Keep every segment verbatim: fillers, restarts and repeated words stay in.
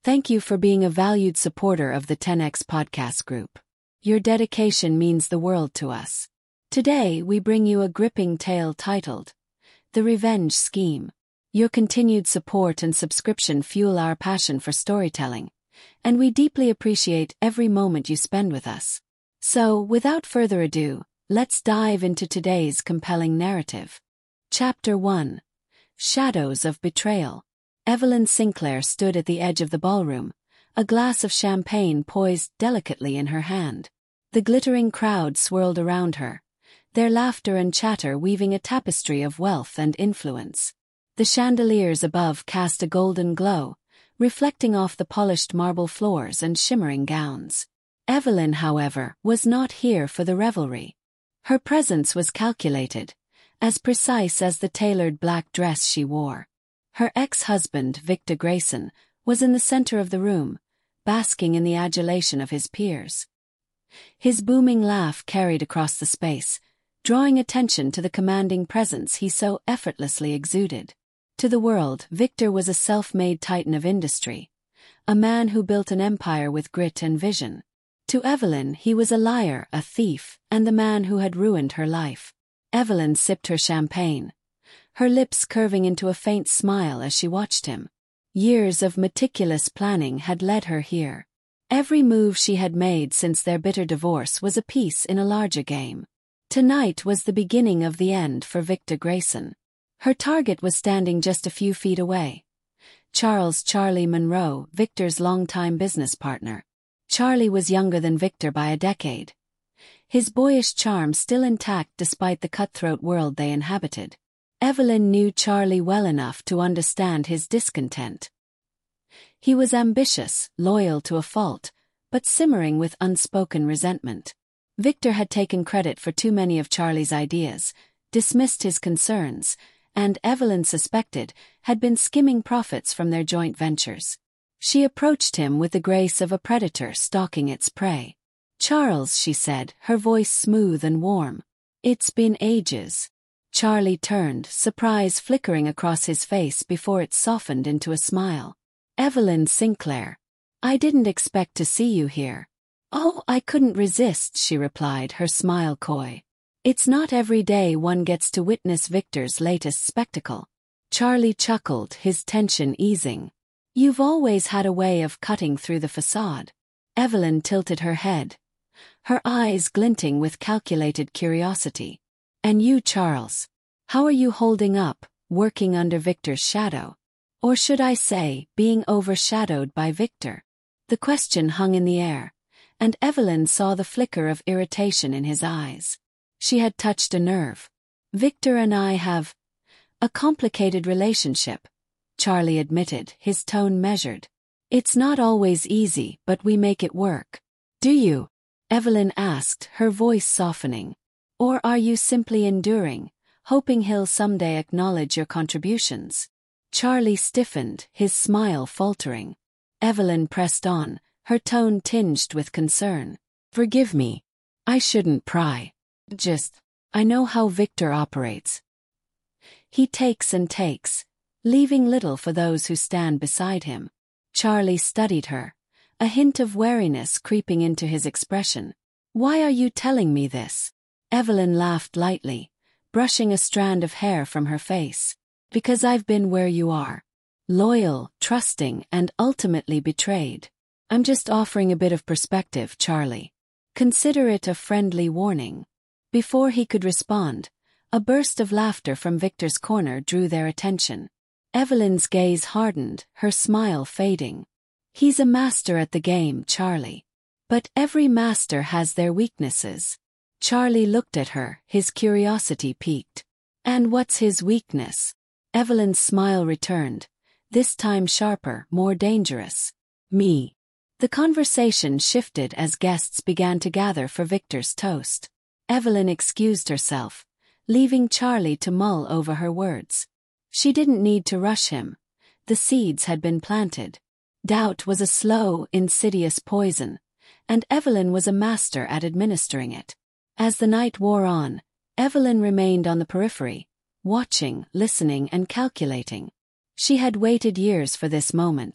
Thank you for being a valued supporter of the ten X Podcast Group. Your dedication means the world to us. Today, we bring you a gripping tale titled, The Revenge Scheme. Your continued support and subscription fuel our passion for storytelling, and we deeply appreciate every moment you spend with us. So, without further ado, let's dive into today's compelling narrative. Chapter one. Shadows of Betrayal. Evelyn Sinclair stood at the edge of the ballroom, a glass of champagne poised delicately in her hand. The glittering crowd swirled around her, their laughter and chatter weaving a tapestry of wealth and influence. The chandeliers above cast a golden glow, reflecting off the polished marble floors and shimmering gowns. Evelyn, however, was not here for the revelry. Her presence was calculated, as precise as the tailored black dress she wore. Her ex-husband, Victor Grayson, was in the center of the room, basking in the adulation of his peers. His booming laugh carried across the space, drawing attention to the commanding presence he so effortlessly exuded. To the world, Victor was a self-made titan of industry, a man who built an empire with grit and vision. To Evelyn, he was a liar, a thief, and the man who had ruined her life. Evelyn sipped her champagne, her lips curving into a faint smile as she watched him. Years of meticulous planning had led her here. Every move she had made since their bitter divorce was a piece in a larger game. Tonight was the beginning of the end for Victor Grayson. Her target was standing just a few feet away. Charles Charlie Monroe, Victor's longtime business partner. Charlie was younger than Victor by a decade, his boyish charm still intact despite the cutthroat world they inhabited. Evelyn knew Charlie well enough to understand his discontent. He was ambitious, loyal to a fault, but simmering with unspoken resentment. Victor had taken credit for too many of Charlie's ideas, dismissed his concerns, and Evelyn suspected, had been skimming profits from their joint ventures. She approached him with the grace of a predator stalking its prey. "Charles," she said, her voice smooth and warm. "It's been ages." Charlie turned, surprise flickering across his face before it softened into a smile. "Evelyn Sinclair. I didn't expect to see you here." "Oh, I couldn't resist," she replied, her smile coy. "It's not every day one gets to witness Victor's latest spectacle." Charlie chuckled, his tension easing. "You've always had a way of cutting through the facade." Evelyn tilted her head, her eyes glinting with calculated curiosity. "And you, Charles? How are you holding up, working under Victor's shadow? Or should I say, being overshadowed by Victor?" The question hung in the air, and Evelyn saw the flicker of irritation in his eyes. She had touched a nerve. "Victor and I have a complicated relationship," Charlie admitted, his tone measured. "It's not always easy, but we make it work." "Do you?" Evelyn asked, her voice softening. "Or are you simply enduring, hoping he'll someday acknowledge your contributions?" Charlie stiffened, his smile faltering. Evelyn pressed on, her tone tinged with concern. "Forgive me. I shouldn't pry. Just, I know how Victor operates. He takes and takes, leaving little for those who stand beside him." Charlie studied her, a hint of wariness creeping into his expression. "Why are you telling me this?" Evelyn laughed lightly, brushing a strand of hair from her face. "Because I've been where you are. Loyal, trusting, and ultimately betrayed. I'm just offering a bit of perspective, Charlie. Consider it a friendly warning." Before he could respond, a burst of laughter from Victor's corner drew their attention. Evelyn's gaze hardened, her smile fading. "He's a master at the game, Charlie. But every master has their weaknesses." Charlie looked at her, his curiosity piqued. "And what's his weakness?" Evelyn's smile returned, this time sharper, more dangerous. "Me." The conversation shifted as guests began to gather for Victor's toast. Evelyn excused herself, leaving Charlie to mull over her words. She didn't need to rush him. The seeds had been planted. Doubt was a slow, insidious poison, and Evelyn was a master at administering it. As the night wore on, Evelyn remained on the periphery, watching, listening, and calculating. She had waited years for this moment,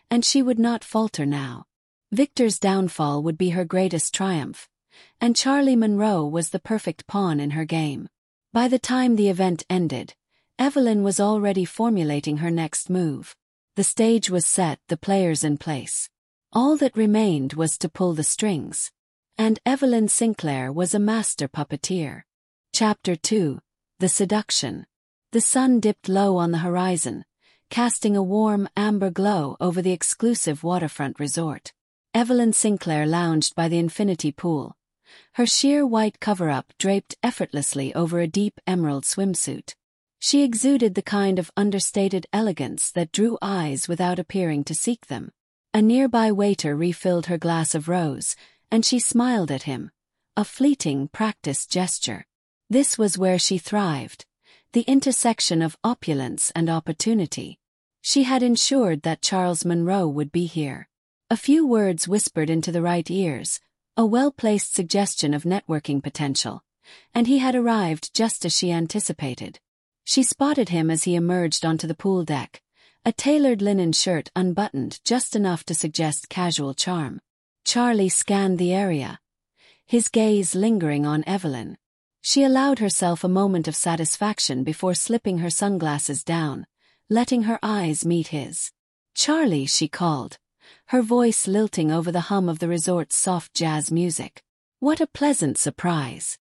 and she would not falter now. Victor's downfall would be her greatest triumph, and Charlie Monroe was the perfect pawn in her game. By the time the event ended, Evelyn was already formulating her next move. The stage was set, the players in place. All that remained was to pull the strings. And Evelyn Sinclair was a master puppeteer. Chapter two. The Seduction. The sun dipped low on the horizon, casting a warm amber glow over the exclusive waterfront resort. Evelyn Sinclair lounged by the infinity pool, her sheer white cover-up draped effortlessly over a deep emerald swimsuit. She exuded the kind of understated elegance that drew eyes without appearing to seek them. A nearby waiter refilled her glass of rose, and she smiled at him, a fleeting, practiced gesture. This was where she thrived, the intersection of opulence and opportunity. She had ensured that Charles Monroe would be here. A few words whispered into the right ears, a well-placed suggestion of networking potential, and he had arrived just as she anticipated. She spotted him as he emerged onto the pool deck, a tailored linen shirt unbuttoned just enough to suggest casual charm. Charlie scanned the area, his gaze lingering on Evelyn. She allowed herself a moment of satisfaction before slipping her sunglasses down, letting her eyes meet his. "Charlie," she called, her voice lilting over the hum of the resort's soft jazz music. "What a pleasant surprise."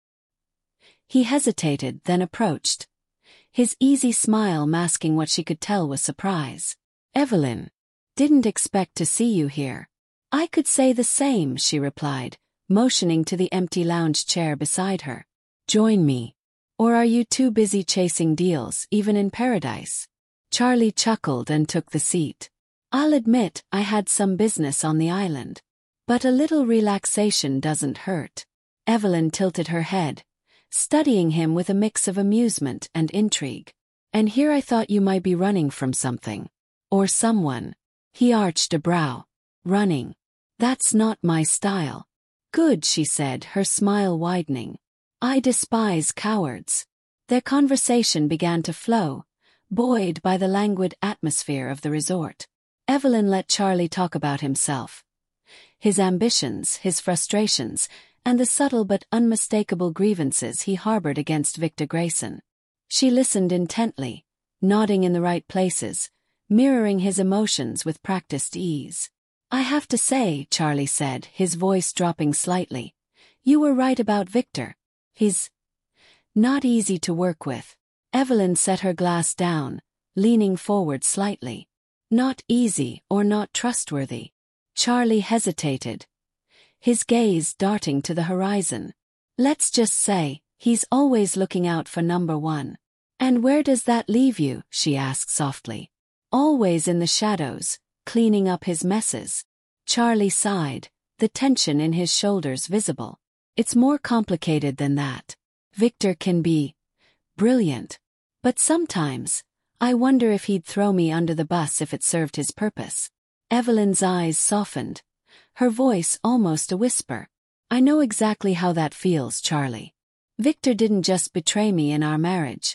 He hesitated, then approached, his easy smile masking what she could tell was surprise. "Evelyn, didn't expect to see you here." "I could say the same," she replied, motioning to the empty lounge chair beside her. "Join me. Or are you too busy chasing deals, even in paradise?" Charlie chuckled and took the seat. "I'll admit I had some business on the island. But a little relaxation doesn't hurt." Evelyn tilted her head, studying him with a mix of amusement and intrigue. "And here I thought you might be running from something. Or someone." He arched a brow. "Running? That's not my style." "Good," she said, her smile widening. "I despise cowards." Their conversation began to flow, buoyed by the languid atmosphere of the resort. Evelyn let Charlie talk about himself, his ambitions, his frustrations, and the subtle but unmistakable grievances he harbored against Victor Grayson. She listened intently, nodding in the right places, mirroring his emotions with practiced ease. "I have to say," Charlie said, his voice dropping slightly, "you were right about Victor. He's not easy to work with." Evelyn set her glass down, leaning forward slightly. "Not easy or not trustworthy?" Charlie hesitated, his gaze darting to the horizon. "Let's just say, he's always looking out for number one." "And where does that leave you?" she asked softly. "Always in the shadows, cleaning up his messes." Charlie sighed, the tension in his shoulders visible. "It's more complicated than that. Victor can be brilliant. But sometimes, I wonder if he'd throw me under the bus if it served his purpose." Evelyn's eyes softened, her voice almost a whisper. "I know exactly how that feels, Charlie. Victor didn't just betray me in our marriage.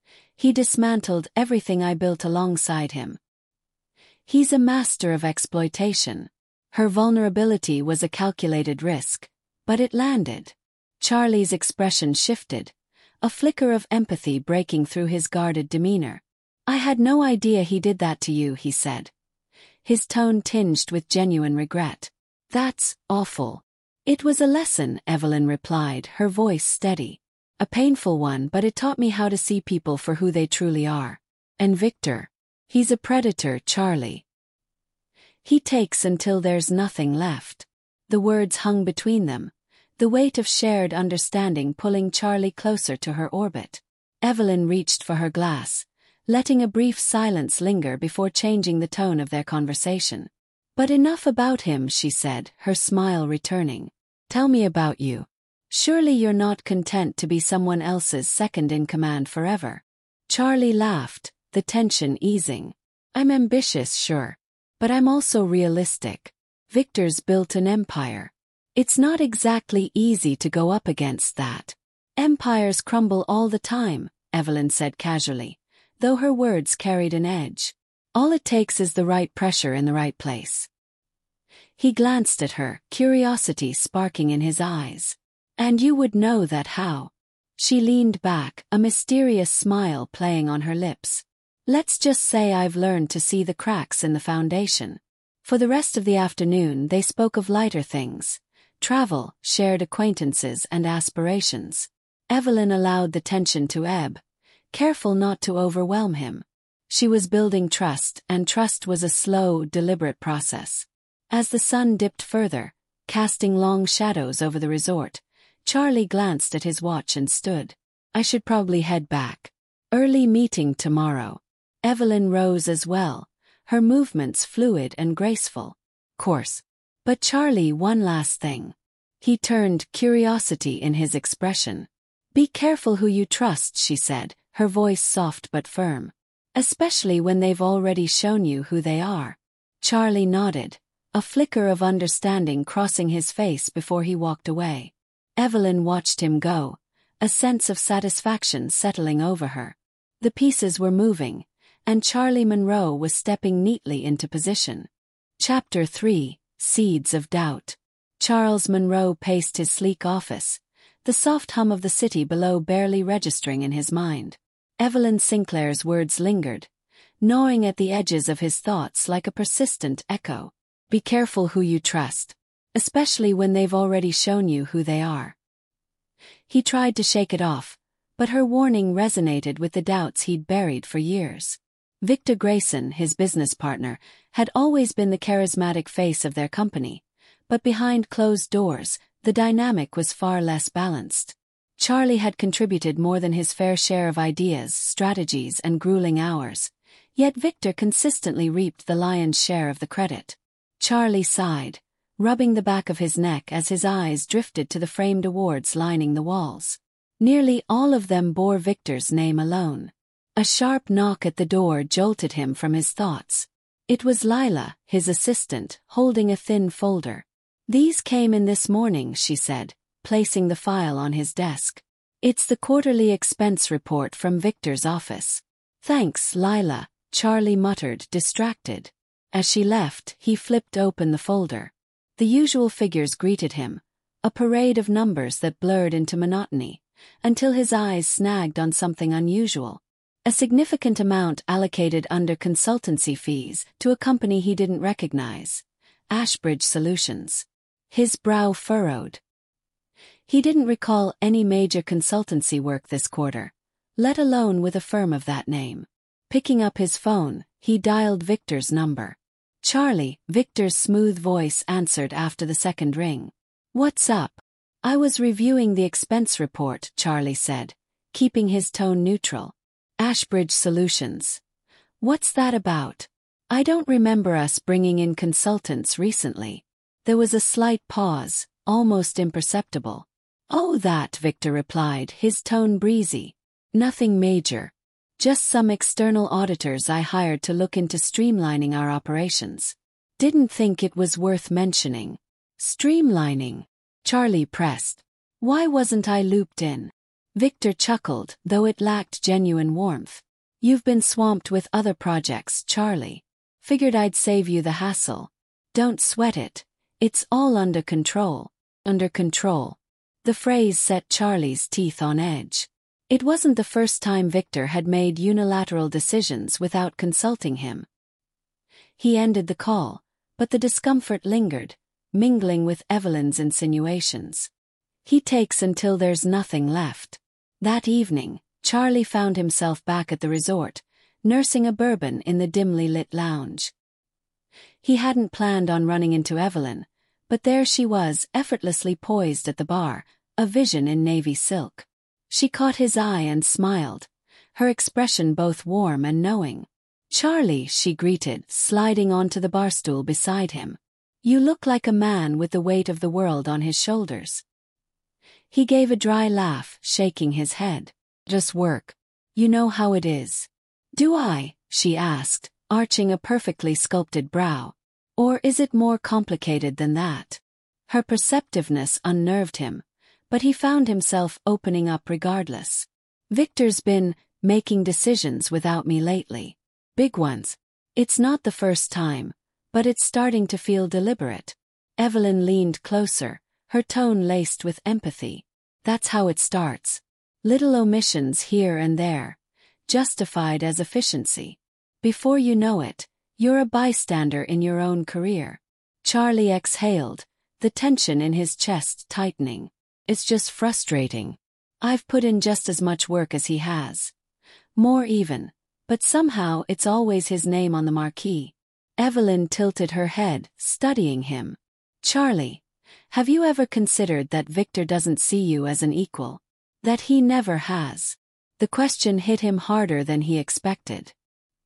He dismantled everything I built alongside him. He's a master of exploitation." Her vulnerability was a calculated risk, but it landed. Charlie's expression shifted, a flicker of empathy breaking through his guarded demeanor. "I had no idea he did that to you," he said, his tone tinged with genuine regret. "That's awful." "It was a lesson," Evelyn replied, her voice steady. "A painful one, but it taught me how to see people for who they truly are. And Victor, he's a predator, Charlie. He takes until there's nothing left." The words hung between them, the weight of shared understanding pulling Charlie closer to her orbit. Evelyn reached for her glass, letting a brief silence linger before changing the tone of their conversation. "But enough about him," she said, her smile returning. "Tell me about you. Surely you're not content to be someone else's second-in-command forever." Charlie laughed, the tension easing. "I'm ambitious, sure. But I'm also realistic. Victor's built an empire. It's not exactly easy to go up against that." "Empires crumble all the time," Evelyn said casually, though her words carried an edge. All it takes is the right pressure in the right place. He glanced at her, curiosity sparking in his eyes. And you would know that how? She leaned back, a mysterious smile playing on her lips. Let's just say I've learned to see the cracks in the foundation. For the rest of the afternoon they spoke of lighter things. Travel, shared acquaintances and aspirations. Evelyn allowed the tension to ebb, careful not to overwhelm him. She was building trust, and trust was a slow, deliberate process. As the sun dipped further, casting long shadows over the resort, Charlie glanced at his watch and stood. I should probably head back. Early meeting tomorrow. Evelyn rose as well, her movements fluid and graceful. Course. But Charlie, one last thing. He turned, curiosity in his expression. Be careful who you trust, she said, her voice soft but firm. Especially when they've already shown you who they are. Charlie nodded, a flicker of understanding crossing his face before he walked away. Evelyn watched him go, a sense of satisfaction settling over her. The pieces were moving, and Charlie Monroe was stepping neatly into position. Chapter three, Seeds of Doubt. Charles Monroe paced his sleek office, the soft hum of the city below barely registering in his mind. Evelyn Sinclair's words lingered, gnawing at the edges of his thoughts like a persistent echo. Be careful who you trust, especially when they've already shown you who they are. He tried to shake it off, but her warning resonated with the doubts he'd buried for years. Victor Grayson, his business partner, had always been the charismatic face of their company, but behind closed doors, the dynamic was far less balanced. Charlie had contributed more than his fair share of ideas, strategies, and grueling hours, yet Victor consistently reaped the lion's share of the credit. Charlie sighed, rubbing the back of his neck as his eyes drifted to the framed awards lining the walls. Nearly all of them bore Victor's name alone. A sharp knock at the door jolted him from his thoughts. It was Lila, his assistant, holding a thin folder. These came in this morning, she said, placing the file on his desk. It's the quarterly expense report from Victor's office. Thanks, Lila, Charlie muttered, distracted. As she left, he flipped open the folder. The usual figures greeted him, a parade of numbers that blurred into monotony, until his eyes snagged on something unusual. A significant amount allocated under consultancy fees to a company he didn't recognize, Ashbridge Solutions. His brow furrowed. He didn't recall any major consultancy work this quarter, let alone with a firm of that name. Picking up his phone, he dialed Victor's number. Charlie, Victor's smooth voice answered after the second ring. What's up? I was reviewing the expense report, Charlie said, keeping his tone neutral. Ashbridge Solutions. What's that about? I don't remember us bringing in consultants recently. There was a slight pause, almost imperceptible. Oh, that, Victor replied, his tone breezy. Nothing major. Just some external auditors I hired to look into streamlining our operations. Didn't think it was worth mentioning. Streamlining? Charlie pressed. Why wasn't I looped in? Victor chuckled, though it lacked genuine warmth. You've been swamped with other projects, Charlie. Figured I'd save you the hassle. Don't sweat it. It's all under control. Under control. The phrase set Charlie's teeth on edge. It wasn't the first time Victor had made unilateral decisions without consulting him. He ended the call, but the discomfort lingered, mingling with Evelyn's insinuations. He takes until there's nothing left. That evening, Charlie found himself back at the resort, nursing a bourbon in the dimly lit lounge. He hadn't planned on running into Evelyn, but there she was, effortlessly poised at the bar, a vision in navy silk. She caught his eye and smiled, her expression both warm and knowing. Charlie, she greeted, sliding onto the barstool beside him. You look like a man with the weight of the world on his shoulders. He gave a dry laugh, shaking his head. Just work. You know how it is. Do I? She asked, arching a perfectly sculpted brow. Or is it more complicated than that? Her perceptiveness unnerved him, but he found himself opening up regardless. Victor's been making decisions without me lately. Big ones. It's not the first time, but it's starting to feel deliberate. Evelyn leaned closer, her tone laced with empathy. That's how it starts. Little omissions here and there, justified as efficiency. Before you know it, you're a bystander in your own career. Charlie exhaled, the tension in his chest tightening. It's just frustrating. I've put in just as much work as he has. More even, but somehow it's always his name on the marquee. Evelyn tilted her head, studying him. Charlie, have you ever considered that Victor doesn't see you as an equal? That he never has? The question hit him harder than he expected.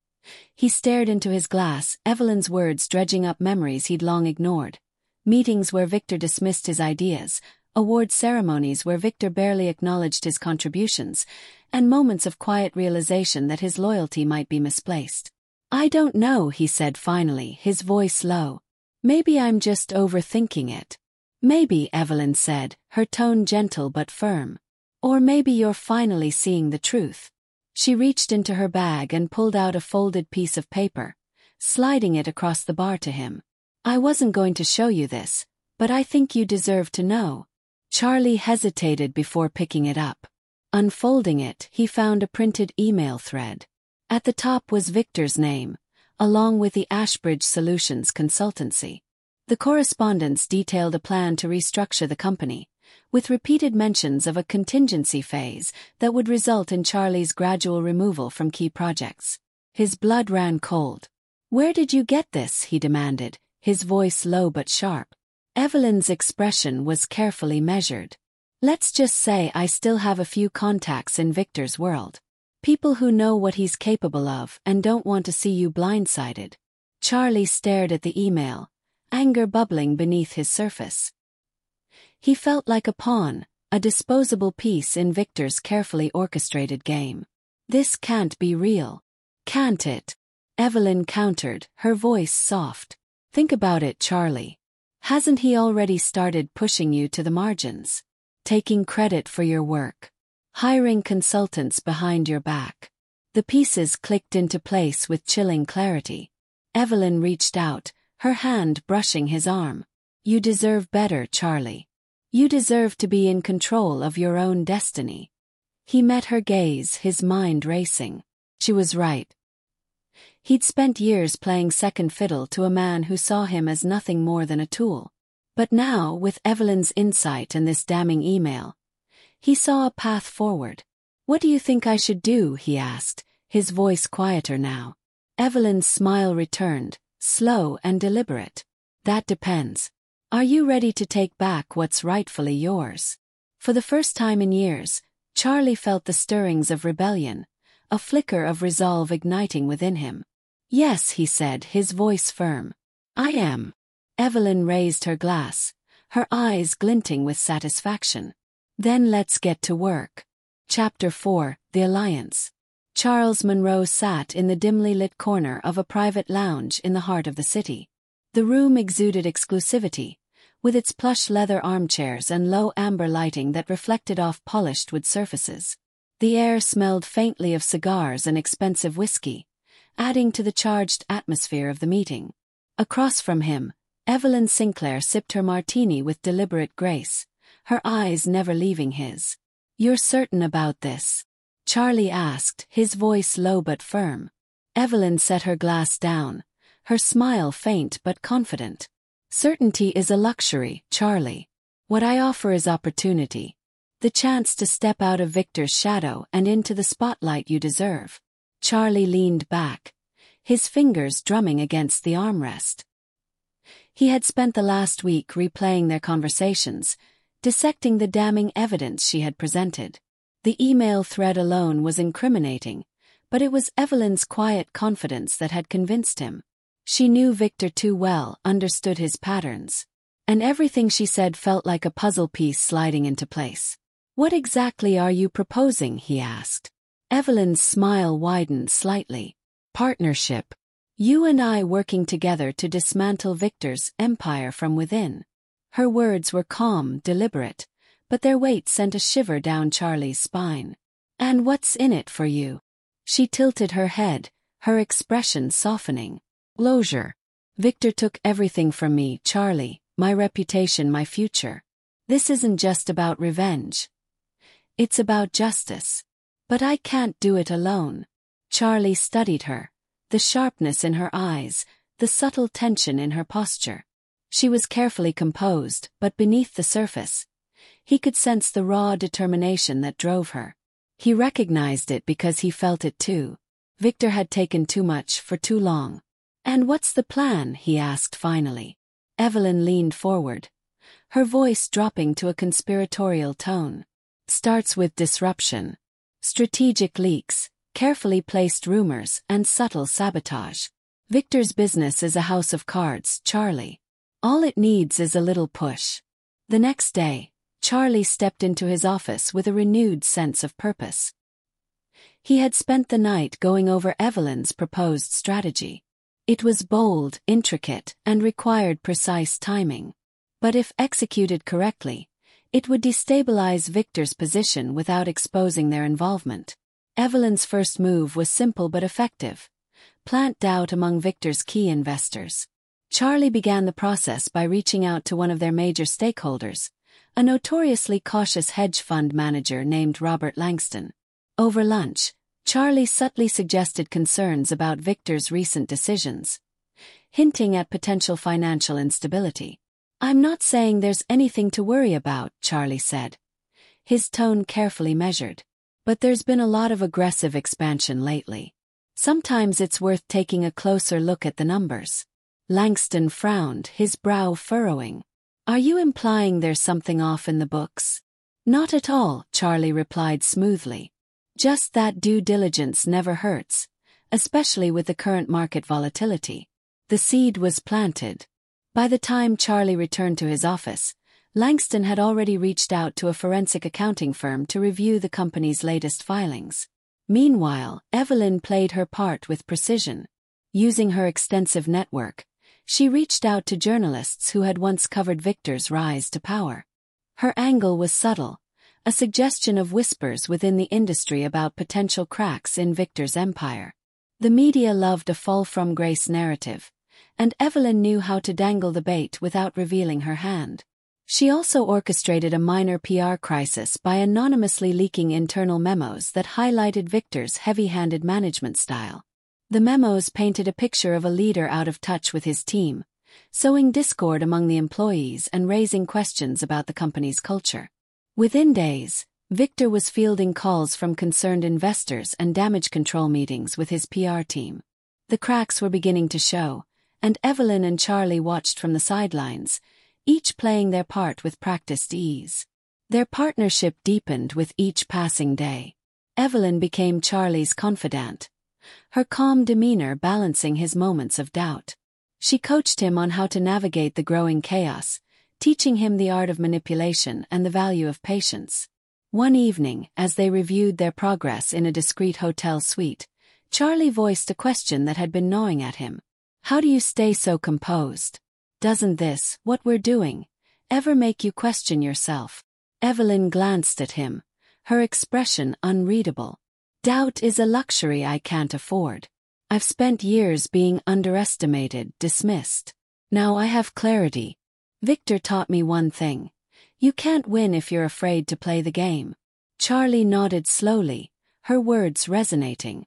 He stared into his glass, Evelyn's words dredging up memories he'd long ignored. Meetings where Victor dismissed his ideas, award ceremonies where Victor barely acknowledged his contributions, and moments of quiet realization that his loyalty might be misplaced. I don't know, he said finally, his voice low. Maybe I'm just overthinking it. Maybe, Evelyn said, her tone gentle but firm. Or maybe you're finally seeing the truth. She reached into her bag and pulled out a folded piece of paper, sliding it across the bar to him. I wasn't going to show you this, but I think you deserve to know. Charlie hesitated before picking it up. Unfolding it, he found a printed email thread. At the top was Victor's name, along with the Ashbridge Solutions consultancy. The correspondence detailed a plan to restructure the company, with repeated mentions of a contingency phase that would result in Charlie's gradual removal from key projects. His blood ran cold. Where did you get this? He demanded, his voice low but sharp. Evelyn's expression was carefully measured. Let's just say I still have a few contacts in Victor's world. People who know what he's capable of and don't want to see you blindsided. Charlie stared at the email, anger bubbling beneath his surface. He felt like a pawn, a disposable piece in Victor's carefully orchestrated game. This can't be real. Can't it? Evelyn countered, her voice soft. Think about it, Charlie. Hasn't he already started pushing you to the margins? Taking credit for your work. Hiring consultants behind your back. The pieces clicked into place with chilling clarity. Evelyn reached out, her hand brushing his arm. You deserve better, Charlie. You deserve to be in control of your own destiny. He met her gaze, his mind racing. She was right. He'd spent years playing second fiddle to a man who saw him as nothing more than a tool. But now, with Evelyn's insight and this damning email, he saw a path forward. What do you think I should do? He asked, his voice quieter now. Evelyn's smile returned, slow and deliberate. That depends. Are you ready to take back what's rightfully yours? For the first time in years, Charlie felt the stirrings of rebellion, a flicker of resolve igniting within him. Yes, he said, his voice firm. I am. Evelyn raised her glass, her eyes glinting with satisfaction. Then let's get to work. Chapter four, The Alliance. Charles Monroe sat in the dimly lit corner of a private lounge in the heart of the city. The room exuded exclusivity, with its plush leather armchairs and low amber lighting that reflected off polished wood surfaces. The air smelled faintly of cigars and expensive whiskey, adding to the charged atmosphere of the meeting. Across from him, Evelyn Sinclair sipped her martini with deliberate grace, her eyes never leaving his. You're certain about this? Charlie asked, his voice low but firm. Evelyn set her glass down, her smile faint but confident. Certainty is a luxury, Charlie. What I offer is opportunity. The chance to step out of Victor's shadow and into the spotlight you deserve. Charlie leaned back, his fingers drumming against the armrest. He had spent the last week replaying their conversations, dissecting the damning evidence she had presented. The email thread alone was incriminating, but it was Evelyn's quiet confidence that had convinced him. She knew Victor too well, understood his patterns. And everything she said felt like a puzzle piece sliding into place. What exactly are you proposing? He asked. Evelyn's smile widened slightly. Partnership. You and I working together to dismantle Victor's empire from within. Her words were calm, deliberate, but their weight sent a shiver down Charlie's spine. And what's in it for you? She tilted her head, her expression softening. Closure. Victor took everything from me, Charlie, my reputation, my future. This isn't just about revenge. It's about justice. But I can't do it alone. Charlie studied her, the sharpness in her eyes, the subtle tension in her posture. She was carefully composed, but beneath the surface, he could sense the raw determination that drove her. He recognized it because he felt it too. Victor had taken too much for too long. "And what's the plan?" he asked finally. Evelyn leaned forward, her voice dropping to a conspiratorial tone. "Starts with disruption. Strategic leaks, carefully placed rumors, and subtle sabotage. Victor's business is a house of cards, Charlie. All it needs is a little push." The next day, Charlie stepped into his office with a renewed sense of purpose. He had spent the night going over Evelyn's proposed strategy. It was bold, intricate, and required precise timing. But if executed correctly, it would destabilize Victor's position without exposing their involvement. Evelyn's first move was simple but effective: plant doubt among Victor's key investors. Charlie began the process by reaching out to one of their major stakeholders, a notoriously cautious hedge fund manager named Robert Langston. Over lunch, Charlie subtly suggested concerns about Victor's recent decisions, hinting at potential financial instability. "I'm not saying there's anything to worry about," Charlie said, his tone carefully measured. "But there's been a lot of aggressive expansion lately. Sometimes it's worth taking a closer look at the numbers." Langston frowned, his brow furrowing. "Are you implying there's something off in the books?" "Not at all," Charlie replied smoothly. "Just that due diligence never hurts, especially with the current market volatility." The seed was planted. By the time Charlie returned to his office, Langston had already reached out to a forensic accounting firm to review the company's latest filings. Meanwhile, Evelyn played her part with precision. Using her extensive network, she reached out to journalists who had once covered Victor's rise to power. Her angle was subtle, a suggestion of whispers within the industry about potential cracks in Victor's empire. The media loved a fall-from-grace narrative, and Evelyn knew how to dangle the bait without revealing her hand. She also orchestrated a minor P R crisis by anonymously leaking internal memos that highlighted Victor's heavy-handed management style. The memos painted a picture of a leader out of touch with his team, sowing discord among the employees and raising questions about the company's culture. Within days, Victor was fielding calls from concerned investors and damage control meetings with his P R team. The cracks were beginning to show, and Evelyn and Charlie watched from the sidelines, each playing their part with practiced ease. Their partnership deepened with each passing day. Evelyn became Charlie's confidant, her calm demeanor balancing his moments of doubt. She coached him on how to navigate the growing chaos, teaching him the art of manipulation and the value of patience. One evening, as they reviewed their progress in a discreet hotel suite, Charlie voiced a question that had been gnawing at him. "How do you stay so composed? Doesn't this, what we're doing, ever make you question yourself?" Evelyn glanced at him, her expression unreadable. "Doubt is a luxury I can't afford. I've spent years being underestimated, dismissed. Now I have clarity. Victor taught me one thing: you can't win if you're afraid to play the game." Charlie nodded slowly, her words resonating.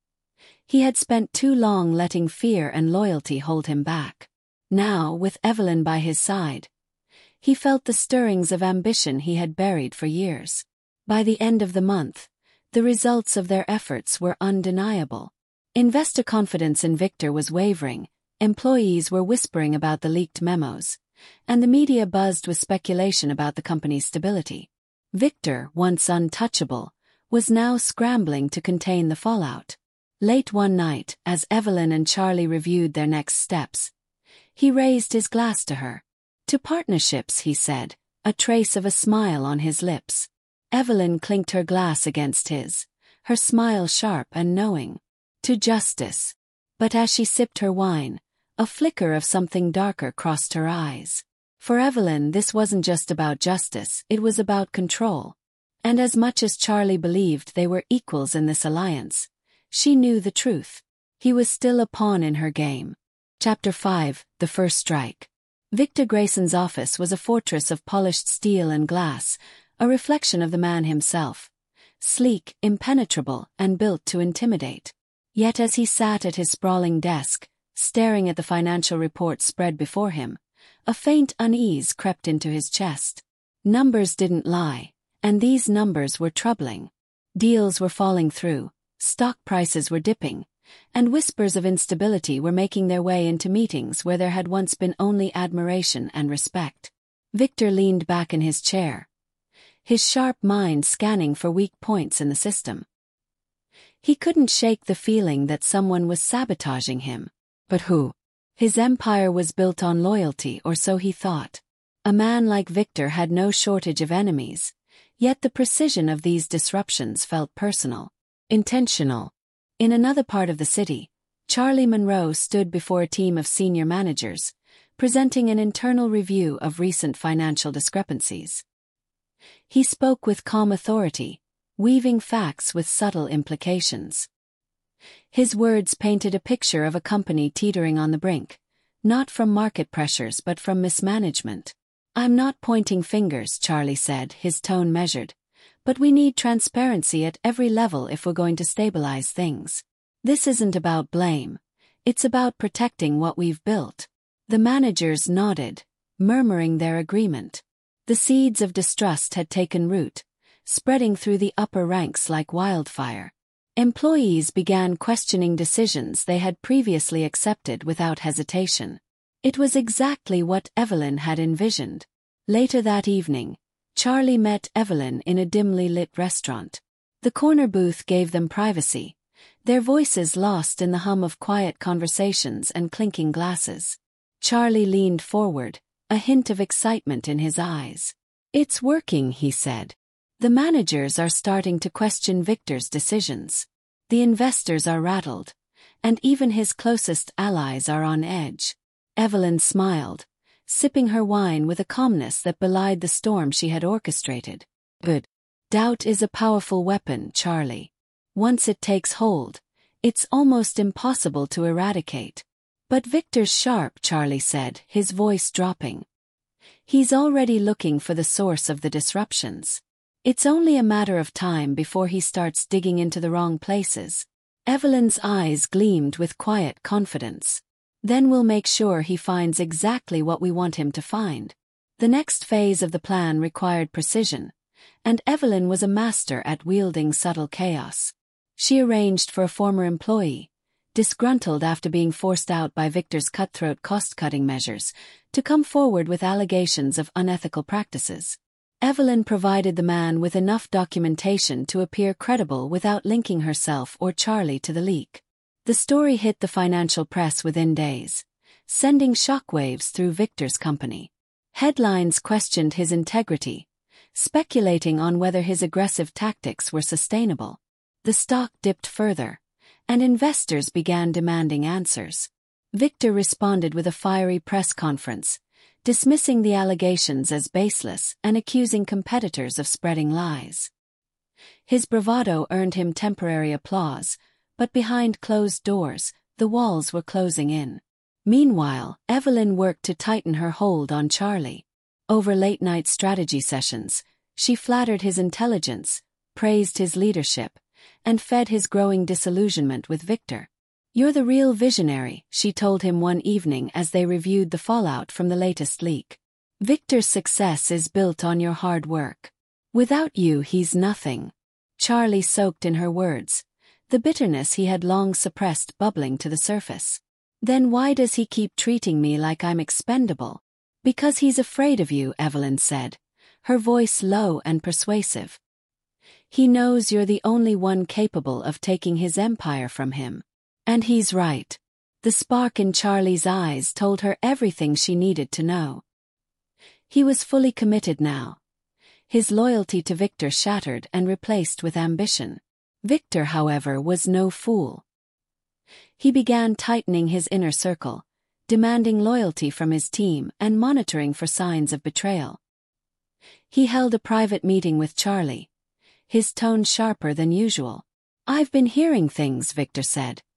He had spent too long letting fear and loyalty hold him back. Now, with Evelyn by his side, he felt the stirrings of ambition he had buried for years. By the end of the month, the results of their efforts were undeniable. Investor confidence in Victor was wavering, employees were whispering about the leaked memos, and the media buzzed with speculation about the company's stability. Victor, once untouchable, was now scrambling to contain the fallout. Late one night, as Evelyn and Charlie reviewed their next steps, he raised his glass to her. "To partnerships," he said, a trace of a smile on his lips. Evelyn clinked her glass against his, her smile sharp and knowing. "To justice." But as she sipped her wine, a flicker of something darker crossed her eyes. For Evelyn, this wasn't just about justice, it was about control. And as much as Charlie believed they were equals in this alliance, she knew the truth. He was still a pawn in her game. Chapter five, The First Strike. Victor Grayson's office was a fortress of polished steel and glass, a reflection of the man himself. Sleek, impenetrable, and built to intimidate. Yet as he sat at his sprawling desk, staring at the financial reports spread before him, a faint unease crept into his chest. Numbers didn't lie, and these numbers were troubling. Deals were falling through, stock prices were dipping, and whispers of instability were making their way into meetings where there had once been only admiration and respect. Victor leaned back in his chair, his sharp mind scanning for weak points in the system. He couldn't shake the feeling that someone was sabotaging him. But who? His empire was built on loyalty, or so he thought. A man like Victor had no shortage of enemies, yet the precision of these disruptions felt personal, intentional. In another part of the city, Charlie Monroe stood before a team of senior managers, presenting an internal review of recent financial discrepancies. He spoke with calm authority, weaving facts with subtle implications. His words painted a picture of a company teetering on the brink, not from market pressures but from mismanagement. "I'm not pointing fingers," Charlie said, his tone measured, "but we need transparency at every level if we're going to stabilize things. This isn't about blame. It's about protecting what we've built." The managers nodded, murmuring their agreement. The seeds of distrust had taken root, spreading through the upper ranks like wildfire. Employees began questioning decisions they had previously accepted without hesitation. It was exactly what Evelyn had envisioned. Later that evening, Charlie met Evelyn in a dimly lit restaurant. The corner booth gave them privacy, their voices lost in the hum of quiet conversations and clinking glasses. Charlie leaned forward, a hint of excitement in his eyes. "It's working," he said. "The managers are starting to question Victor's decisions. The investors are rattled, and even his closest allies are on edge." Evelyn smiled, sipping her wine with a calmness that belied the storm she had orchestrated. "Good. Doubt is a powerful weapon, Charlie. Once it takes hold, it's almost impossible to eradicate." "But Victor's sharp," Charlie said, his voice dropping. "He's already looking for the source of the disruptions. It's only a matter of time before he starts digging into the wrong places." Evelyn's eyes gleamed with quiet confidence. "Then we'll make sure he finds exactly what we want him to find." The next phase of the plan required precision, and Evelyn was a master at wielding subtle chaos. She arranged for a former employee, disgruntled after being forced out by Victor's cutthroat cost-cutting measures, to come forward with allegations of unethical practices. Evelyn provided the man with enough documentation to appear credible without linking herself or Charlie to the leak. The story hit the financial press within days, sending shockwaves through Victor's company. Headlines questioned his integrity, speculating on whether his aggressive tactics were sustainable. The stock dipped further, and investors began demanding answers. Victor responded with a fiery press conference, dismissing the allegations as baseless and accusing competitors of spreading lies. His bravado earned him temporary applause, but behind closed doors, the walls were closing in. Meanwhile, Evelyn worked to tighten her hold on Charlie. Over late-night strategy sessions, she flattered his intelligence, praised his leadership, and fed his growing disillusionment with Victor. "You're the real visionary," she told him one evening as they reviewed the fallout from the latest leak. "Victor's success is built on your hard work. Without you, he's nothing." Charlie soaked in her words, the bitterness he had long suppressed bubbling to the surface. "Then why does he keep treating me like I'm expendable?" "Because he's afraid of you," Evelyn said, her voice low and persuasive. "He knows you're the only one capable of taking his empire from him." And he's right. The spark in Charlie's eyes told her everything she needed to know. He was fully committed now. His loyalty to Victor shattered and replaced with ambition. Victor, however, was no fool. He began tightening his inner circle, demanding loyalty from his team and monitoring for signs of betrayal. He held a private meeting with Charlie, his tone sharper than usual. "I've been hearing things," Victor said,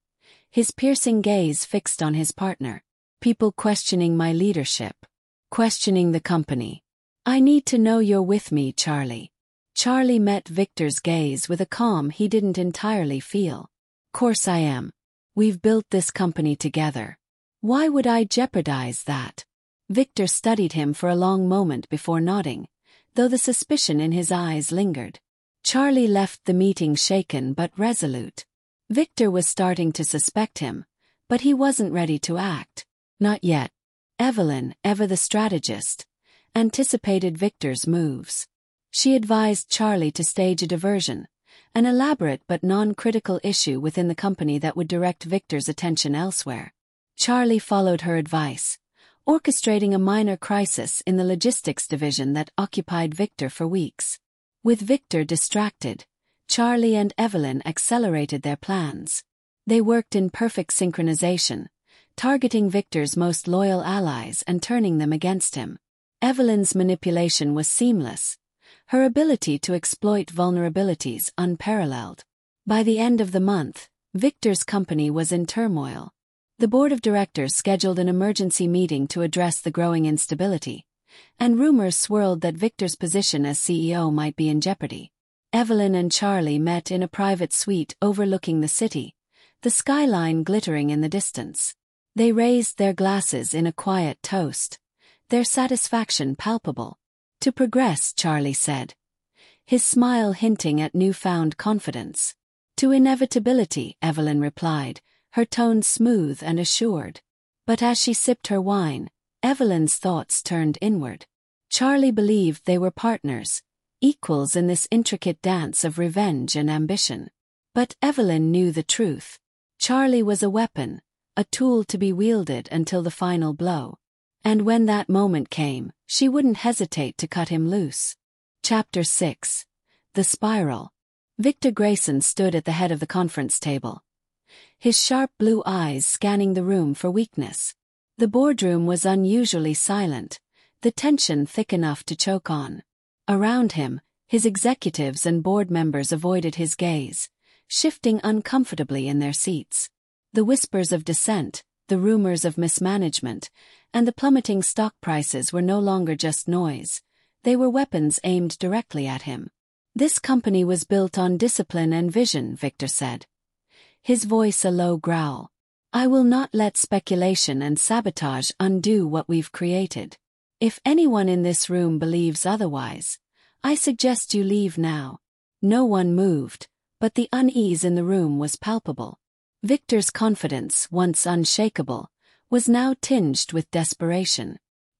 his piercing gaze fixed on his partner. People questioning my leadership. Questioning the company. I need to know you're with me, Charlie. Charlie met Victor's gaze with a calm he didn't entirely feel. Course I am. We've built this company together. Why would I jeopardize that? Victor studied him for a long moment before nodding, though the suspicion in his eyes lingered. Charlie left the meeting shaken but resolute. Victor was starting to suspect him, but he wasn't ready to act. Not yet. Evelyn, ever the strategist, anticipated Victor's moves. She advised Charlie to stage a diversion, an elaborate but non-critical issue within the company that would direct Victor's attention elsewhere. Charlie followed her advice, orchestrating a minor crisis in the logistics division that occupied Victor for weeks. With Victor distracted, Charlie and Evelyn accelerated their plans. They worked in perfect synchronization, targeting Victor's most loyal allies and turning them against him. Evelyn's manipulation was seamless, her ability to exploit vulnerabilities unparalleled. By the end of the month, Victor's company was in turmoil. The board of directors scheduled an emergency meeting to address the growing instability, and rumors swirled that Victor's position as C E O might be in jeopardy. Evelyn and Charlie met in a private suite overlooking the city, the skyline glittering in the distance. They raised their glasses in a quiet toast, their satisfaction palpable. To progress, Charlie said, his smile hinting at newfound confidence. To inevitability, Evelyn replied, her tone smooth and assured. But as she sipped her wine, Evelyn's thoughts turned inward. Charlie believed they were partners, equals in this intricate dance of revenge and ambition. But Evelyn knew the truth. Charlie was a weapon, a tool to be wielded until the final blow. And when that moment came, she wouldn't hesitate to cut him loose. Chapter six. The Spiral. Victor Grayson stood at the head of the conference table, his sharp blue eyes scanning the room for weakness. The boardroom was unusually silent, the tension thick enough to choke on. Around him, his executives and board members avoided his gaze, shifting uncomfortably in their seats. The whispers of dissent, the rumors of mismanagement, and the plummeting stock prices were no longer just noise, they were weapons aimed directly at him. This company was built on discipline and vision, Victor said, his voice a low growl. I will not let speculation and sabotage undo what we've created. If anyone in this room believes otherwise, I suggest you leave now. No one moved, but the unease in the room was palpable. Victor's confidence, once unshakable, was now tinged with desperation.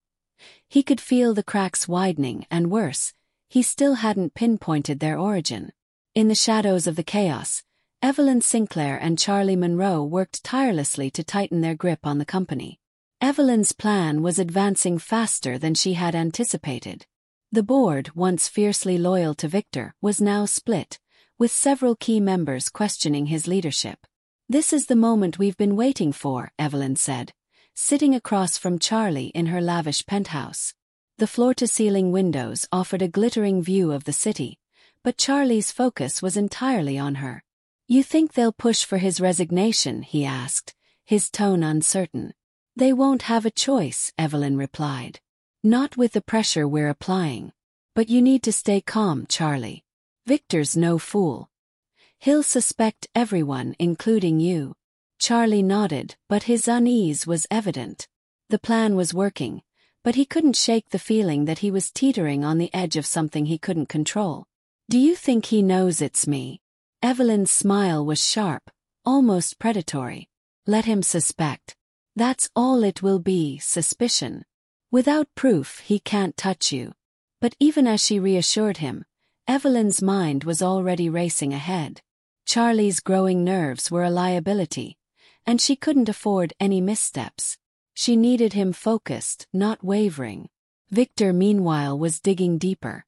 He could feel the cracks widening, and worse, he still hadn't pinpointed their origin. In the shadows of the chaos, Evelyn Sinclair and Charlie Monroe worked tirelessly to tighten their grip on the company. Evelyn's plan was advancing faster than she had anticipated. The board, once fiercely loyal to Victor, was now split, with several key members questioning his leadership. This is the moment we've been waiting for, Evelyn said, sitting across from Charlie in her lavish penthouse. The floor-to-ceiling windows offered a glittering view of the city, but Charlie's focus was entirely on her. You think they'll push for his resignation? He asked, his tone uncertain. They won't have a choice, Evelyn replied. Not with the pressure we're applying. But you need to stay calm, Charlie. Victor's no fool. He'll suspect everyone, including you. Charlie nodded, but his unease was evident. The plan was working, but he couldn't shake the feeling that he was teetering on the edge of something he couldn't control. Do you think he knows it's me? Evelyn's smile was sharp, almost predatory. Let him suspect. That's all it will be, suspicion. Without proof, he can't touch you. But even as she reassured him, Evelyn's mind was already racing ahead. Charlie's growing nerves were a liability, and she couldn't afford any missteps. She needed him focused, not wavering. Victor, meanwhile, was digging deeper.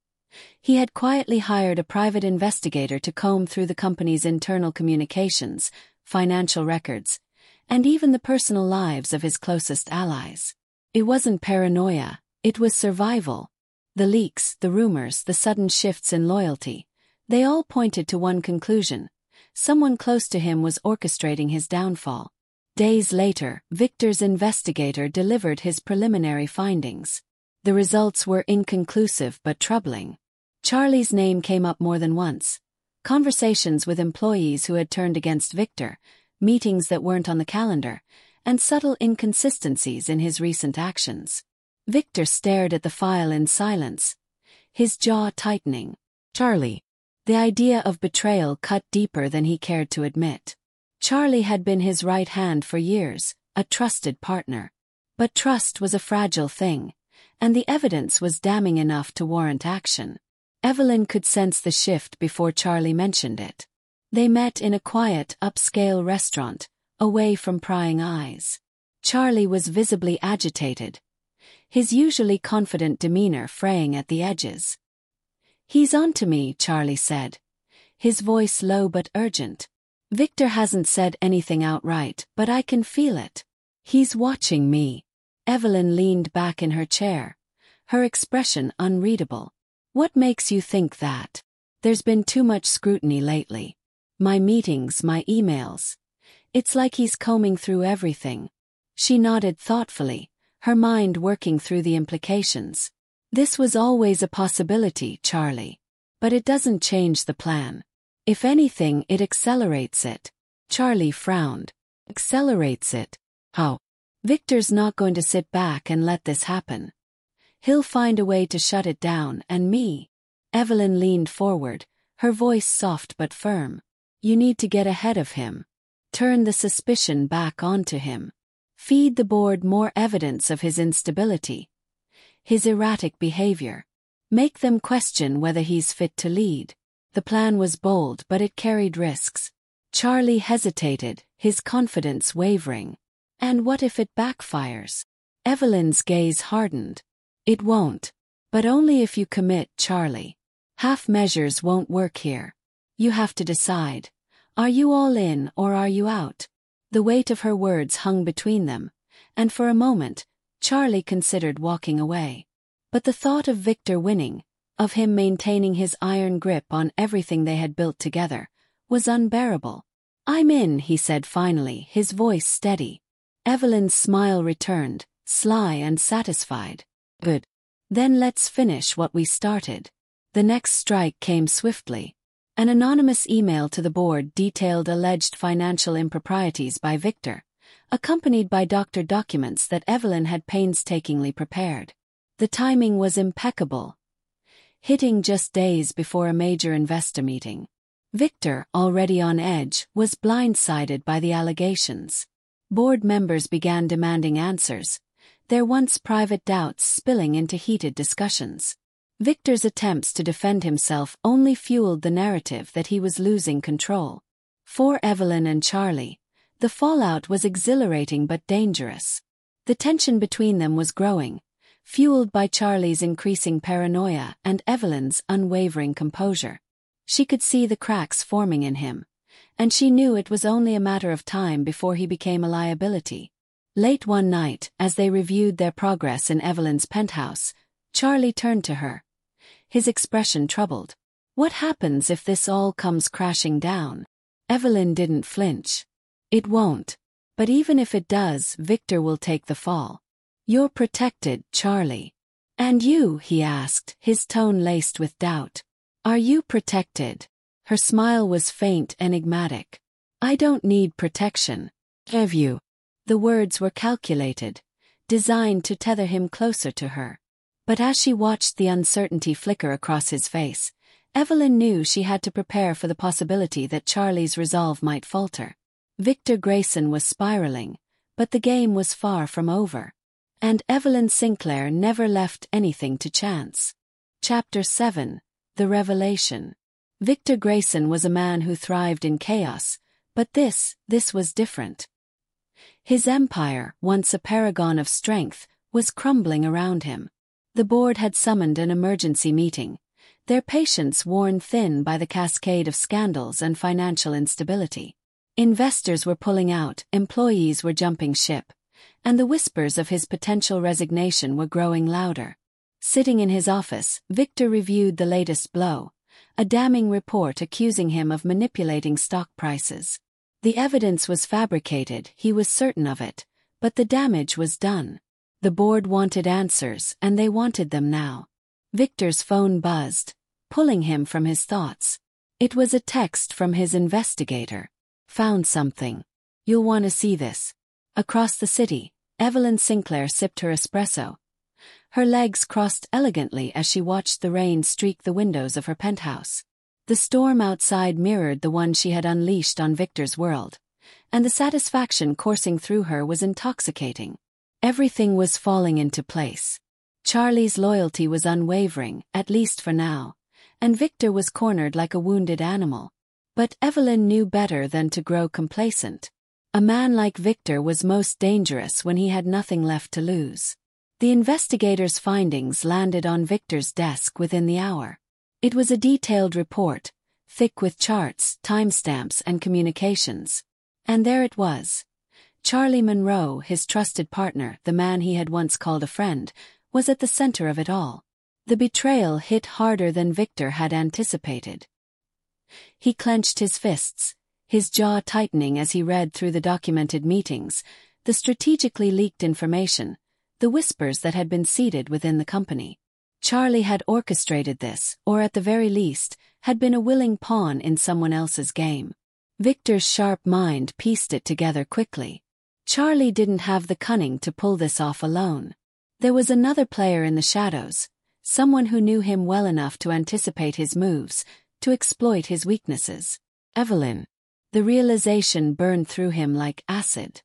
He had quietly hired a private investigator to comb through the company's internal communications, financial records, and even the personal lives of his closest allies. It wasn't paranoia, it was survival. The leaks, the rumors, the sudden shifts in loyalty, they all pointed to one conclusion. Someone close to him was orchestrating his downfall. Days later, Victor's investigator delivered his preliminary findings. The results were inconclusive but troubling. Charlie's name came up more than once. Conversations with employees who had turned against Victor, meetings that weren't on the calendar, and subtle inconsistencies in his recent actions. Victor stared at the file in silence, his jaw tightening. Charlie. The idea of betrayal cut deeper than he cared to admit. Charlie had been his right hand for years, a trusted partner. But trust was a fragile thing, and the evidence was damning enough to warrant action. Evelyn could sense the shift before Charlie mentioned it. They met in a quiet, upscale restaurant, away from prying eyes. Charlie was visibly agitated, his usually confident demeanor fraying at the edges. "He's on to me," Charlie said, his voice low but urgent. "Victor hasn't said anything outright, but I can feel it. He's watching me." Evelyn leaned back in her chair, her expression unreadable. "What makes you think that?" "There's been too much scrutiny lately. My meetings, my emails. It's like he's combing through everything." She nodded thoughtfully, her mind working through the implications. "This was always a possibility, Charlie. But it doesn't change the plan. If anything, it accelerates it." Charlie frowned. "Accelerates it? How?" "Victor's not going to sit back and let this happen. He'll find a way to shut it down, and me." Evelyn leaned forward, her voice soft but firm. "You need to get ahead of him. Turn the suspicion back onto him. Feed the board more evidence of his instability, his erratic behavior. Make them question whether he's fit to lead." The plan was bold, but it carried risks. Charlie hesitated, his confidence wavering. "And what if it backfires?" Evelyn's gaze hardened. "It won't. But only if you commit, Charlie. Half measures won't work here. You have to decide. Are you all in or are you out?" The weight of her words hung between them, and for a moment, Charlie considered walking away. But the thought of Victor winning, of him maintaining his iron grip on everything they had built together, was unbearable. "I'm in," he said finally, his voice steady. Evelyn's smile returned, sly and satisfied. "Good. Then let's finish what we started." The next strike came swiftly. An anonymous email to the board detailed alleged financial improprieties by Victor, accompanied by doctored documents that Evelyn had painstakingly prepared. The timing was impeccable, hitting just days before a major investor meeting. Victor, already on edge, was blindsided by the allegations. Board members began demanding answers, their once private doubts spilling into heated discussions. Victor's attempts to defend himself only fueled the narrative that he was losing control. For Evelyn and Charlie, the fallout was exhilarating but dangerous. The tension between them was growing, fueled by Charlie's increasing paranoia and Evelyn's unwavering composure. She could see the cracks forming in him, and she knew it was only a matter of time before he became a liability. Late one night, as they reviewed their progress in Evelyn's penthouse, Charlie turned to her, his expression troubled. "What happens if this all comes crashing down?" Evelyn didn't flinch. "It won't. But even if it does, Victor will take the fall. You're protected, Charlie." "And you?" he asked, his tone laced with doubt. "Are you protected?" Her smile was faint, enigmatic. "I don't need protection. Have you?" The words were calculated, designed to tether him closer to her. But as she watched the uncertainty flicker across his face, Evelyn knew she had to prepare for the possibility that Charlie's resolve might falter. Victor Grayson was spiraling, but the game was far from over. And Evelyn Sinclair never left anything to chance. Chapter seven. The Revelation. Victor Grayson was a man who thrived in chaos, but this, this was different. His empire, once a paragon of strength, was crumbling around him. The board had summoned an emergency meeting, their patience worn thin by the cascade of scandals and financial instability. Investors were pulling out, employees were jumping ship, and the whispers of his potential resignation were growing louder. Sitting in his office, Victor reviewed the latest blow, a damning report accusing him of manipulating stock prices. The evidence was fabricated, he was certain of it, but the damage was done. The board wanted answers, and they wanted them now. Victor's phone buzzed, pulling him from his thoughts. It was a text from his investigator. Found something. You'll want to see this. Across the city, Evelyn Sinclair sipped her espresso. Her legs crossed elegantly as she watched the rain streak the windows of her penthouse. The storm outside mirrored the one she had unleashed on Victor's world, and the satisfaction coursing through her was intoxicating. Everything was falling into place. Charlie's loyalty was unwavering, at least for now, and Victor was cornered like a wounded animal. But Evelyn knew better than to grow complacent. A man like Victor was most dangerous when he had nothing left to lose. The investigator's findings landed on Victor's desk within the hour. It was a detailed report, thick with charts, timestamps, and communications. And there it was. Charlie Monroe, his trusted partner, the man he had once called a friend, was at the center of it all. The betrayal hit harder than Victor had anticipated. He clenched his fists, his jaw tightening as he read through the documented meetings, the strategically leaked information, the whispers that had been seeded within the company. Charlie had orchestrated this, or at the very least, had been a willing pawn in someone else's game. Victor's sharp mind pieced it together quickly. Charlie didn't have the cunning to pull this off alone. There was another player in the shadows, someone who knew him well enough to anticipate his moves, to exploit his weaknesses. Evelyn. The realization burned through him like acid.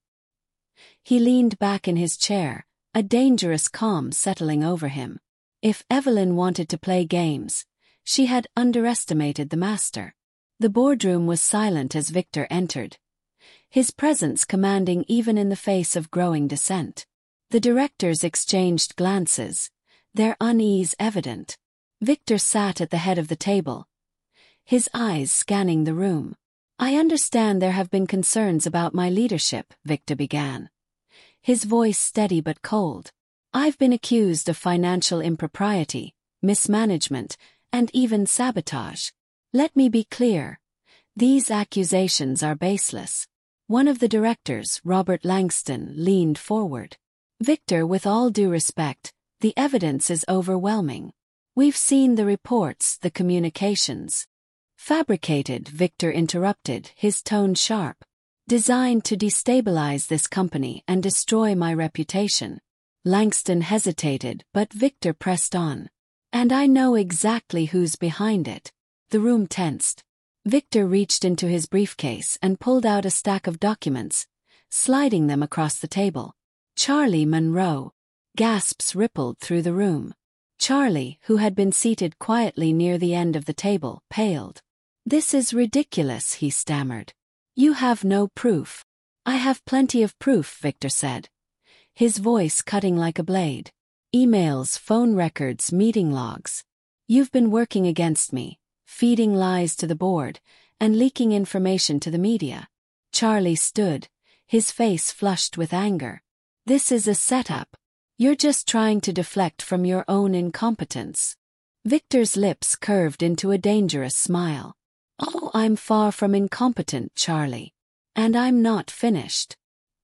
He leaned back in his chair, a dangerous calm settling over him. If Evelyn wanted to play games, she had underestimated the master. The boardroom was silent as Victor entered, his presence commanding even in the face of growing dissent. The directors exchanged glances, their unease evident. Victor sat at the head of the table, his eyes scanning the room. "I understand there have been concerns about my leadership," Victor began, his voice steady but cold. "I've been accused of financial impropriety, mismanagement, and even sabotage. Let me be clear. These accusations are baseless." One of the directors, Robert Langston, leaned forward. "Victor, with all due respect, the evidence is overwhelming. We've seen the reports, the communications." "Fabricated," Victor interrupted, his tone sharp. "Designed to destabilize this company and destroy my reputation." Langston hesitated, but Victor pressed on. "And I know exactly who's behind it." The room tensed. Victor reached into his briefcase and pulled out a stack of documents, sliding them across the table. "Charlie Monroe." Gasps rippled through the room. Charlie, who had been seated quietly near the end of the table, paled. "This is ridiculous," he stammered. "You have no proof." "I have plenty of proof," Victor said, his voice cutting like a blade. "Emails, phone records, meeting logs. You've been working against me, feeding lies to the board, and leaking information to the media." Charlie stood, his face flushed with anger. "This is a setup. You're just trying to deflect from your own incompetence." Victor's lips curved into a dangerous smile. "Oh, I'm far from incompetent, Charlie. And I'm not finished."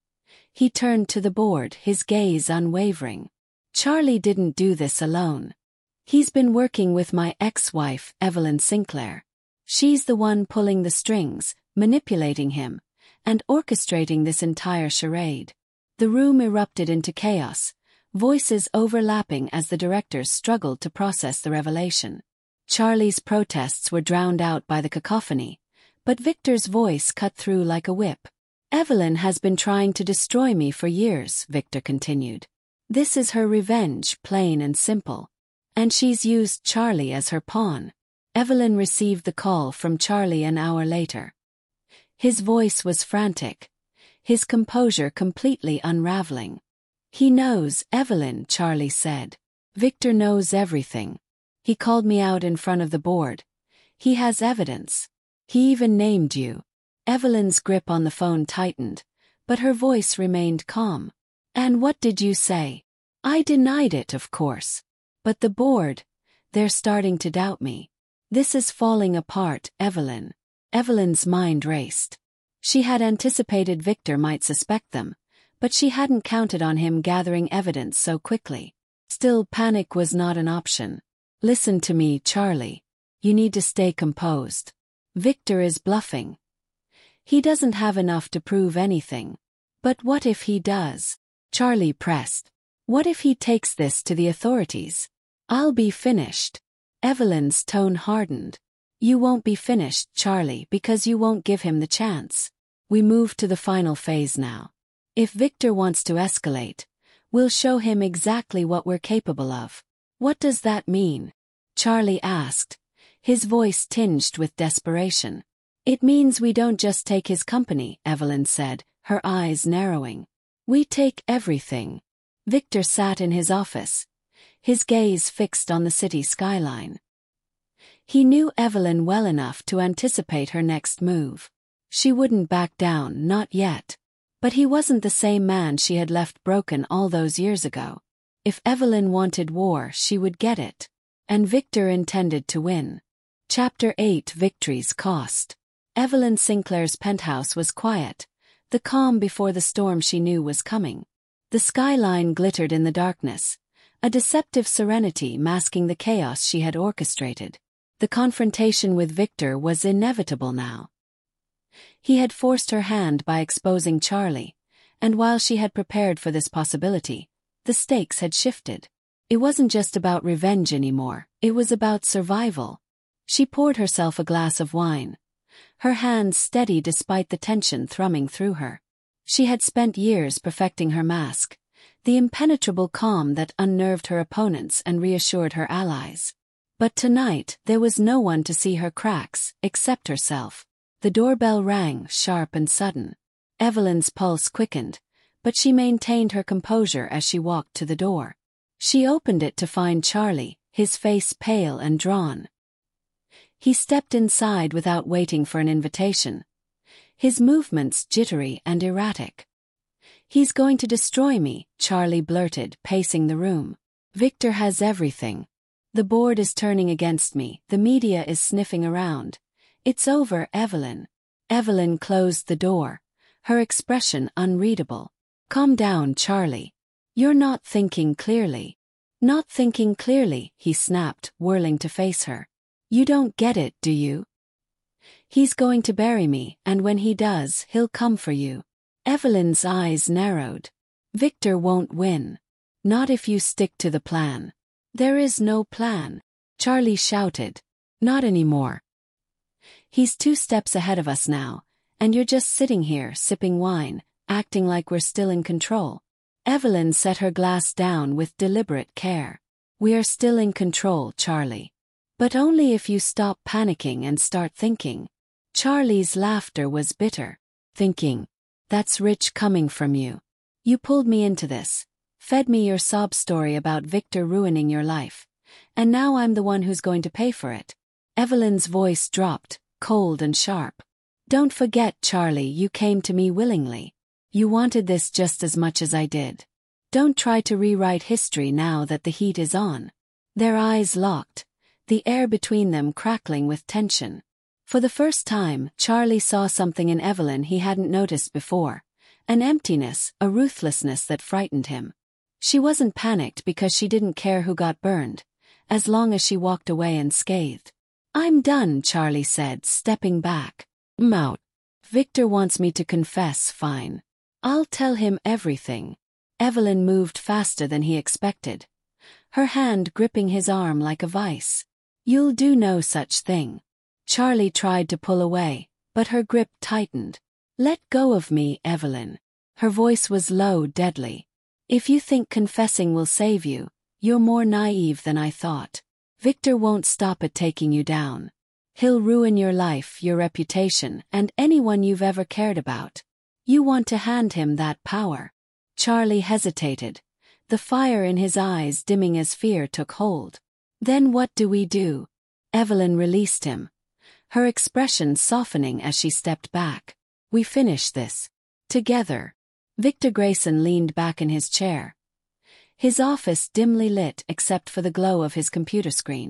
He turned to the board, his gaze unwavering. "Charlie didn't do this alone. He's been working with my ex-wife, Evelyn Sinclair. She's the one pulling the strings, manipulating him, and orchestrating this entire charade." The room erupted into chaos, voices overlapping as the directors struggled to process the revelation. Charlie's protests were drowned out by the cacophony, but Victor's voice cut through like a whip. "Evelyn has been trying to destroy me for years," Victor continued. "This is her revenge, plain and simple. And she's used Charlie as her pawn." Evelyn received the call from Charlie an hour later. His voice was frantic, his composure completely unraveling. "He knows, Evelyn," Charlie said. "Victor knows everything. He called me out in front of the board. He has evidence. He even named you." Evelyn's grip on the phone tightened, but her voice remained calm. "And what did you say?" "I denied it, of course. But the board, they're starting to doubt me." This is falling apart, Evelyn. Evelyn's mind raced. She had anticipated Victor might suspect them, but she hadn't counted on him gathering evidence so quickly. Still, panic was not an option. Listen to me, Charlie. You need to stay composed. Victor is bluffing. He doesn't have enough to prove anything. But what if he does? Charlie pressed. What if he takes this to the authorities? I'll be finished. Evelyn's tone hardened. You won't be finished, Charlie, because you won't give him the chance. We move to the final phase now. If Victor wants to escalate, we'll show him exactly what we're capable of. What does that mean? Charlie asked, his voice tinged with desperation. It means we don't just take his company, Evelyn said, her eyes narrowing. We take everything. Victor sat in his office, his gaze fixed on the city skyline. He knew Evelyn well enough to anticipate her next move. She wouldn't back down, not yet. But he wasn't the same man she had left broken all those years ago. If Evelyn wanted war, she would get it. And Victor intended to win. Chapter eight Victory's Cost. Evelyn Sinclair's penthouse was quiet, the calm before the storm she knew was coming. The skyline glittered in the darkness, a deceptive serenity masking the chaos she had orchestrated. The confrontation with Victor was inevitable now. He had forced her hand by exposing Charlie, and while she had prepared for this possibility, the stakes had shifted. It wasn't just about revenge anymore, it was about survival. She poured herself a glass of wine, her hands steady despite the tension thrumming through her. She had spent years perfecting her mask, the impenetrable calm that unnerved her opponents and reassured her allies. But tonight, there was no one to see her cracks, except herself. The doorbell rang, sharp and sudden. Evelyn's pulse quickened, but she maintained her composure as she walked to the door. She opened it to find Charlie, his face pale and drawn. He stepped inside without waiting for an invitation, his movements jittery and erratic. He's going to destroy me, Charlie blurted, pacing the room. Victor has everything. The board is turning against me, the media is sniffing around. It's over, Evelyn. Evelyn closed the door, her expression unreadable. Calm down, Charlie. You're not thinking clearly. Not thinking clearly, he snapped, whirling to face her. You don't get it, do you? He's going to bury me, and when he does, he'll come for you. Evelyn's eyes narrowed. Victor won't win. Not if you stick to the plan. There is no plan. Charlie shouted. Not anymore. He's two steps ahead of us now, and you're just sitting here sipping wine, acting like we're still in control. Evelyn set her glass down with deliberate care. We are still in control, Charlie. But only if you stop panicking and start thinking. Charlie's laughter was bitter. Thinking. That's rich coming from you. You pulled me into this, fed me your sob story about Victor ruining your life, and now I'm the one who's going to pay for it. Evelyn's voice dropped, cold and sharp. Don't forget, Charlie, you came to me willingly. You wanted this just as much as I did. Don't try to rewrite history now that the heat is on. Their eyes locked, the air between them crackling with tension. For the first time, Charlie saw something in Evelyn he hadn't noticed before. An emptiness, a ruthlessness that frightened him. She wasn't panicked because she didn't care who got burned, as long as she walked away unscathed. I'm done, Charlie said, stepping back. Mout. Victor wants me to confess, fine. I'll tell him everything. Evelyn moved faster than he expected, her hand gripping his arm like a vice. You'll do no such thing. Charlie tried to pull away, but her grip tightened. Let go of me, Evelyn. Her voice was low, deadly. If you think confessing will save you, you're more naive than I thought. Victor won't stop at taking you down. He'll ruin your life, your reputation, and anyone you've ever cared about. You want to hand him that power. Charlie hesitated, the fire in his eyes dimming as fear took hold. Then what do we do? Evelyn released him, her expression softening as she stepped back. We finish this. Together. Victor Grayson leaned back in his chair, his office dimly lit except for the glow of his computer screen.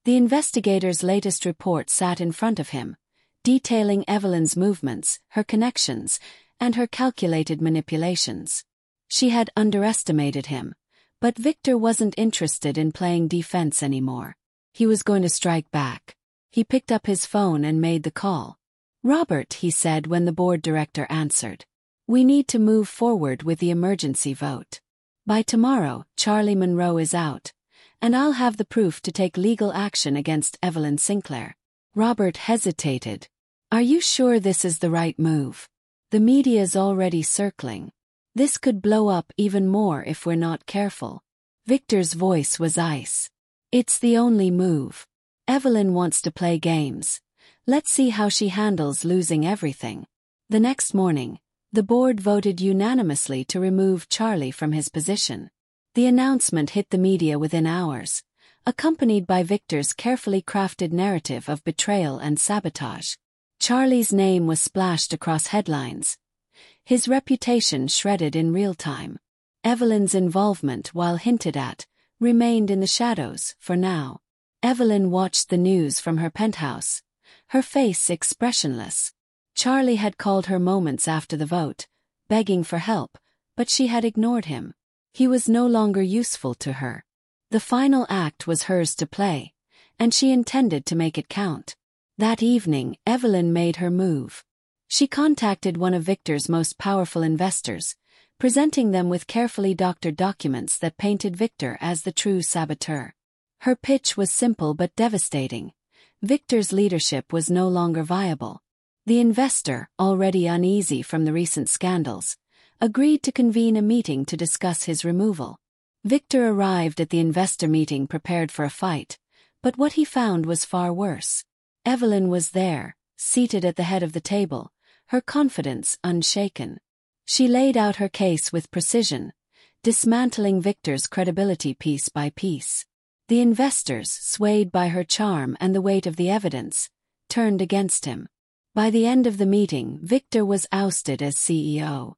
The investigator's latest report sat in front of him, detailing Evelyn's movements, her connections, and her calculated manipulations. She had underestimated him, but Victor wasn't interested in playing defense anymore. He was going to strike back. He picked up his phone and made the call. "Robert," he said when the board director answered. "We need to move forward with the emergency vote. By tomorrow, Charlie Monroe is out, and I'll have the proof to take legal action against Evelyn Sinclair." Robert hesitated. "Are you sure this is the right move? The media's already circling. This could blow up even more if we're not careful." Victor's voice was ice. "It's the only move. Evelyn wants to play games. Let's see how she handles losing everything." The next morning, the board voted unanimously to remove Charlie from his position. The announcement hit the media within hours, accompanied by Victor's carefully crafted narrative of betrayal and sabotage. Charlie's name was splashed across headlines, his reputation shredded in real time. Evelyn's involvement, while hinted at, remained in the shadows for now. Evelyn watched the news from her penthouse, her face expressionless. Charlie had called her moments after the vote, begging for help, but she had ignored him. He was no longer useful to her. The final act was hers to play, and she intended to make it count. That evening, Evelyn made her move. She contacted one of Victor's most powerful investors, presenting them with carefully doctored documents that painted Victor as the true saboteur. Her pitch was simple but devastating. Victor's leadership was no longer viable. The investor, already uneasy from the recent scandals, agreed to convene a meeting to discuss his removal. Victor arrived at the investor meeting prepared for a fight, but what he found was far worse. Evelyn was there, seated at the head of the table, her confidence unshaken. She laid out her case with precision, dismantling Victor's credibility piece by piece. The investors, swayed by her charm and the weight of the evidence, turned against him. By the end of the meeting, Victor was ousted as C E O.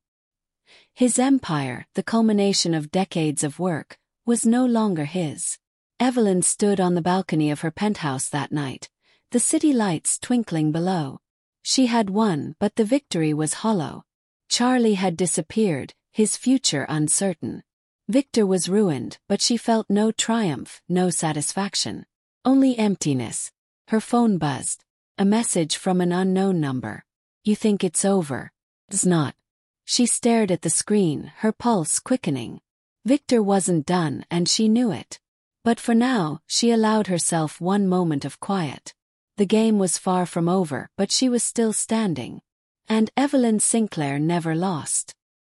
His empire, the culmination of decades of work, was no longer his. Evelyn stood on the balcony of her penthouse that night, the city lights twinkling below. She had won, but the victory was hollow. Charlie had disappeared, his future uncertain. Victor was ruined, but she felt no triumph, no satisfaction. Only emptiness. Her phone buzzed. A message from an unknown number. "You think it's over?" "It's not." She stared at the screen, her pulse quickening. Victor wasn't done, and she knew it. But for now, she allowed herself one moment of quiet. The game was far from over, but she was still standing. And Evelyn Sinclair never lost.